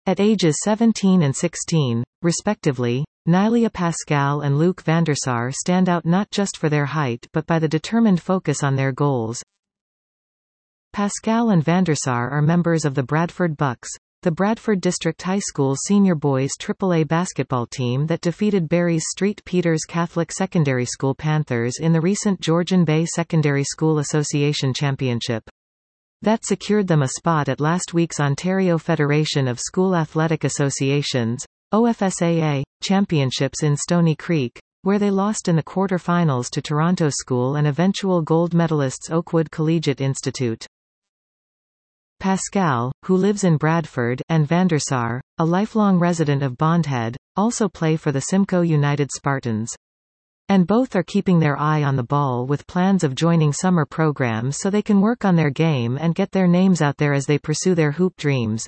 At ages 17 and 16, respectively, Nylia Pascal and Luc van der Sar stand out not just for their height but by the determined focus on their goals. Pascal and van der Sar are members of the Bradford Bucks, the Bradford District High School senior boys AAA basketball team that defeated Barry's St. Peter's Catholic Secondary School Panthers in the recent Georgian Bay Secondary School Association Championship. That secured them a spot at last week's Ontario Federation of School Athletic Associations, OFSAA, championships in Stony Creek, where they lost in the quarter-finals to Toronto School and eventual gold medalists Oakwood Collegiate Institute. Pascal, who lives in Bradford, and van der Sar, a lifelong resident of Bondhead, also play for the Simcoe United Spartans. And both are keeping their eye on the ball with plans of joining summer programs so they can work on their game and get their names out there as they pursue their hoop dreams.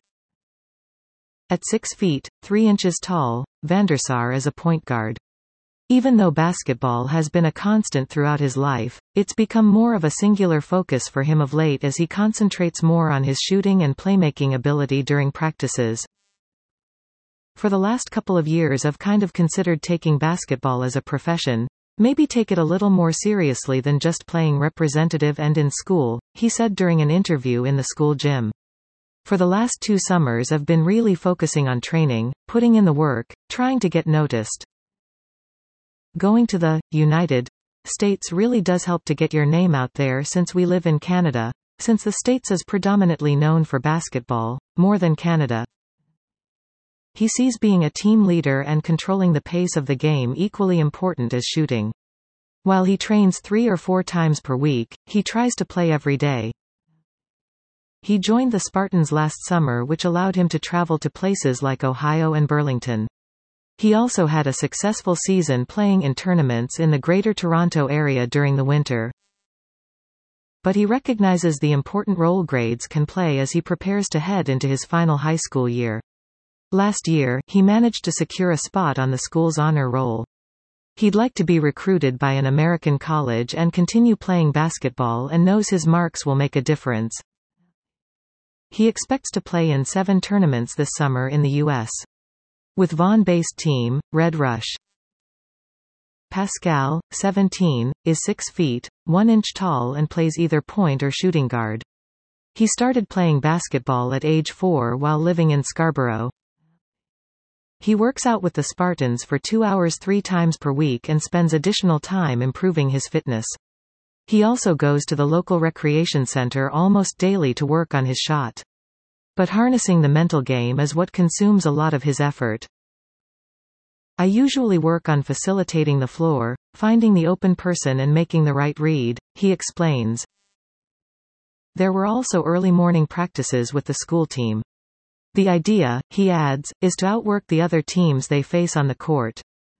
At 6 feet, 3 inches tall, van der Sar is a point guard. Even though basketball has been a constant throughout his life, it's become more of a singular focus for him of late as he concentrates more on his shooting and playmaking ability during practices. For the last couple of years I've kind of considered taking basketball as a profession, maybe take it a little more seriously than just playing representative and in school, he said during an interview in the school gym. For the last 2 summers I've been really focusing on training, putting in the work, trying to get noticed. Going to the United States really does help to get your name out there since we live in Canada, since the States is predominantly known for basketball, more than Canada. He sees being a team leader and controlling the pace of the game equally important as shooting. While he trains 3 or 4 times per week, he tries to play every day. He joined the Spartans last summer, which allowed him to travel to places like Ohio and Burlington. He also had a successful season playing in tournaments in the Greater Toronto area during the winter. But he recognizes the important role grades can play as he prepares to head into his final high school year. Last year, he managed to secure a spot on the school's honor roll. He'd like to be recruited by an American college and continue playing basketball and knows his marks will make a difference. He expects to play in 7 tournaments this summer in the U.S. with Vaughan-based team, Red Rush. Pascal, 17, is 6 feet, 1 inch tall and plays either point or shooting guard. He started playing basketball at age 4 while living in Scarborough. He works out with the Spartans for 2 hours 3 times per week and spends additional time improving his fitness. He also goes to the local recreation center almost daily to work on his shot. But harnessing the mental game is what consumes a lot of his effort. I usually work on facilitating the floor, finding the open person and making the right read, he explains. There were also early morning practices with the school team. The idea, he adds, is to outwork the other teams they face on the court.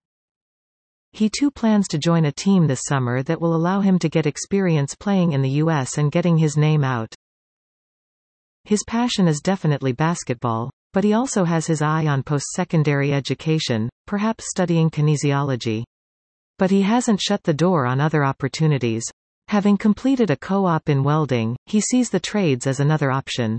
He too plans to join a team this summer that will allow him to get experience playing in the U.S. and getting his name out. His passion is definitely basketball, but he also has his eye on post-secondary education, perhaps studying kinesiology. But he hasn't shut the door on other opportunities. Having completed a co-op in welding, he sees the trades as another option.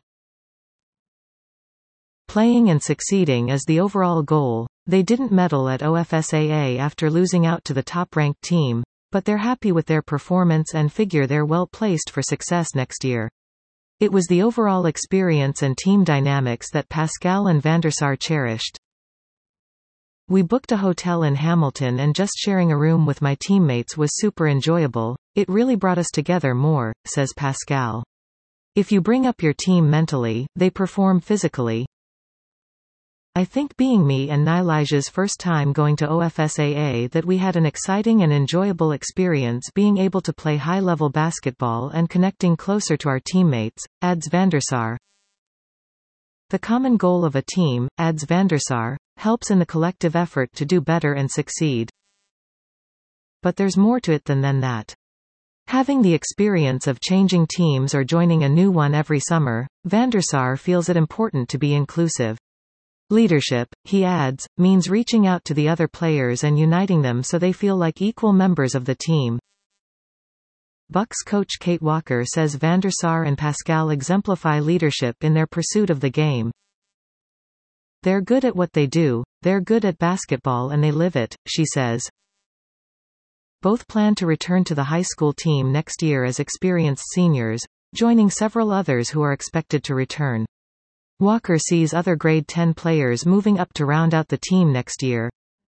Playing and succeeding is the overall goal. They didn't medal at OFSAA after losing out to the top-ranked team, but they're happy with their performance and figure they're well placed for success next year. It was the overall experience and team dynamics that Pascal and van der Sar cherished. We booked a hotel in Hamilton and just sharing a room with my teammates was super enjoyable. It really brought us together more, says Pascal. If you bring up your team mentally, they perform physically. I think being me and Nylija's first time going to OFSAA that we had an exciting and enjoyable experience being able to play high-level basketball and connecting closer to our teammates, adds van der Sar. The common goal of a team, adds van der Sar, helps in the collective effort to do better and succeed. But there's more to it than that. Having the experience of changing teams or joining a new one every summer, van der Sar feels it important to be inclusive. Leadership, he adds, means reaching out to the other players and uniting them so they feel like equal members of the team. Bucks coach Kate Walker says van der Sar and Pascal exemplify leadership in their pursuit of the game. "They're good at what they do, they're good at basketball and they live it," she says. Both plan to return to the high school team next year as experienced seniors, joining several others who are expected to return. Walker sees other grade 10 players moving up to round out the team next year.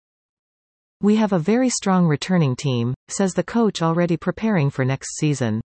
"We have a very strong returning team," says the coach, already preparing for next season.